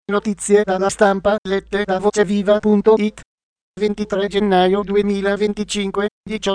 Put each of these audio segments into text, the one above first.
Notizie dalla stampa lette da voceviva.it. 23 gennaio 2025,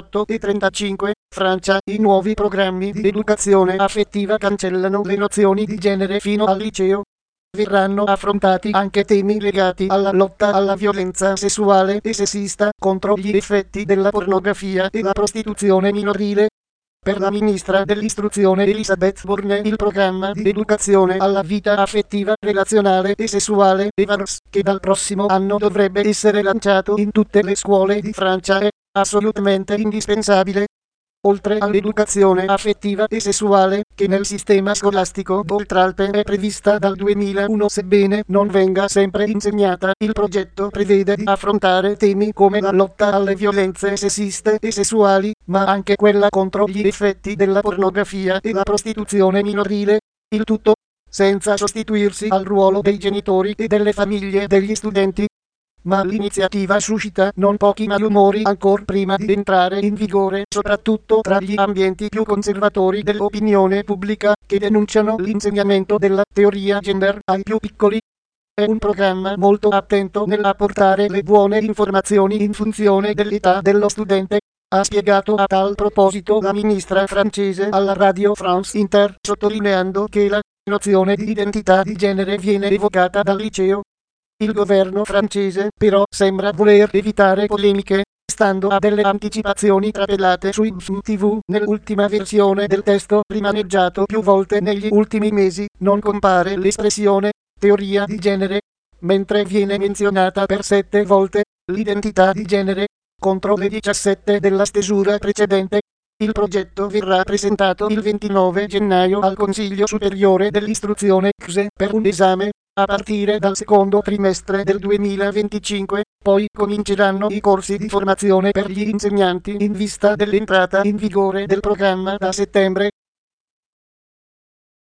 18:35, Francia. I nuovi programmi di educazione affettiva cancellano le nozioni di genere fino al liceo. Verranno affrontati anche temi legati alla lotta alla violenza sessuale e sessista, contro gli effetti della pornografia e la prostituzione minorile. Per la ministra dell'istruzione Elisabeth Borne il programma di educazione alla vita affettiva, relazionale e sessuale EVARS, che dal prossimo anno dovrebbe essere lanciato in tutte le scuole di Francia, è assolutamente indispensabile. Oltre all'educazione affettiva e sessuale, che nel sistema scolastico d'Oltralpe è prevista dal 2001 sebbene non venga sempre insegnata, il progetto prevede di affrontare temi come la lotta alle violenze sessiste e sessuali, ma anche quella contro gli effetti della pornografia e la prostituzione minorile. Il tutto senza sostituirsi al ruolo dei genitori e delle famiglie degli studenti. Ma l'iniziativa suscita non pochi malumori ancor prima di entrare in vigore, soprattutto tra gli ambienti più conservatori dell'opinione pubblica, che denunciano l'insegnamento della teoria gender ai più piccoli. È un programma molto attento nell'apportare le buone informazioni in funzione dell'età dello studente, ha spiegato a tal proposito la ministra francese alla Radio France Inter, sottolineando che la nozione di identità di genere viene evocata dal liceo. Il governo francese, però, sembra voler evitare polemiche, stando a delle anticipazioni trapelate su TV. Nell'ultima versione del testo, rimaneggiato più volte negli ultimi mesi, non compare l'espressione teoria di genere, mentre viene menzionata per 7 volte l'identità di genere, contro le 17 della stesura precedente. Il progetto verrà presentato il 29 gennaio al Consiglio Superiore dell'Istruzione (CSE) per un esame a partire dal secondo trimestre del 2025, poi cominceranno i corsi di formazione per gli insegnanti in vista dell'entrata in vigore del programma da settembre.